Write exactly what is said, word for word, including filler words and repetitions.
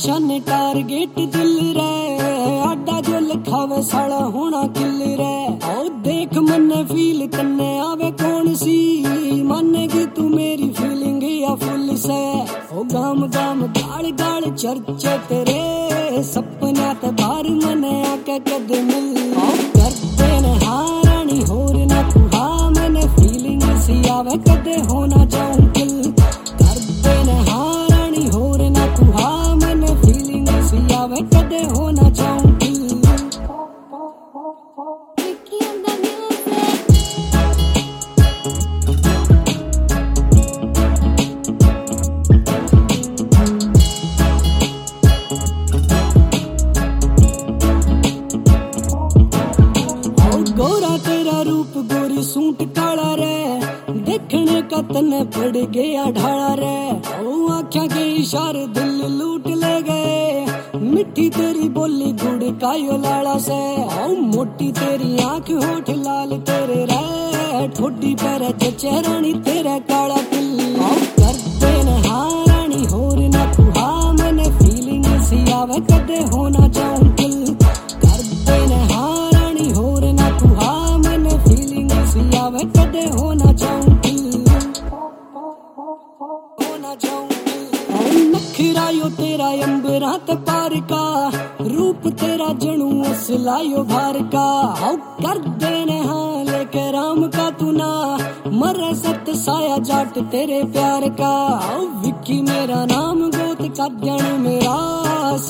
निशाने टारगेट दिल रे आडा जो लिखावे साला होना किल रे ओ देख मन्ने फील तन्ने आवे कौन सी मानेगी तू मेरी फीलिंग या फुल से ओ गाम गाम गाल गाल चर्चे तेरे सपना ते बार मने आके कद मिल ओ करते ने हारानी होर ना तू हा मने फीलिंग सी आवे कदे होना चाहूं किल करते ने हारानी होर ना तू हा मने फीलिंग सी आवे कदे होना चाहूं किल गोरा तेरा रूप गोरी सूट काला रे देखने का तने पड़ गया ढाला रे ओ आँखों के इशारे दिल लूट ले गए मिट्टी तेरी बोली गुड़ कायो लाला से ओ मोटी तेरी आँख होठ लाल तेरे रे ठोडी पर चेहरानी तेरा काला तिल ओ करते न हारानी होर ना तू हा मने फीलिंग सी आवे कदे होना चाहूं किल करते न हारानी होर ना तू हा मने फीलिंग सी आवे कदे होना चाहूं किल होना चाहूं किल नखरा यो तेरा अंबरा ते पार का रूप तेरा जणू असलायो भार का आओ कर देने हाँ लेके राम का तू ना मरे सत साया जाट तेरे प्यार का आओ विक्की मेरा नाम गोत का जन मेरा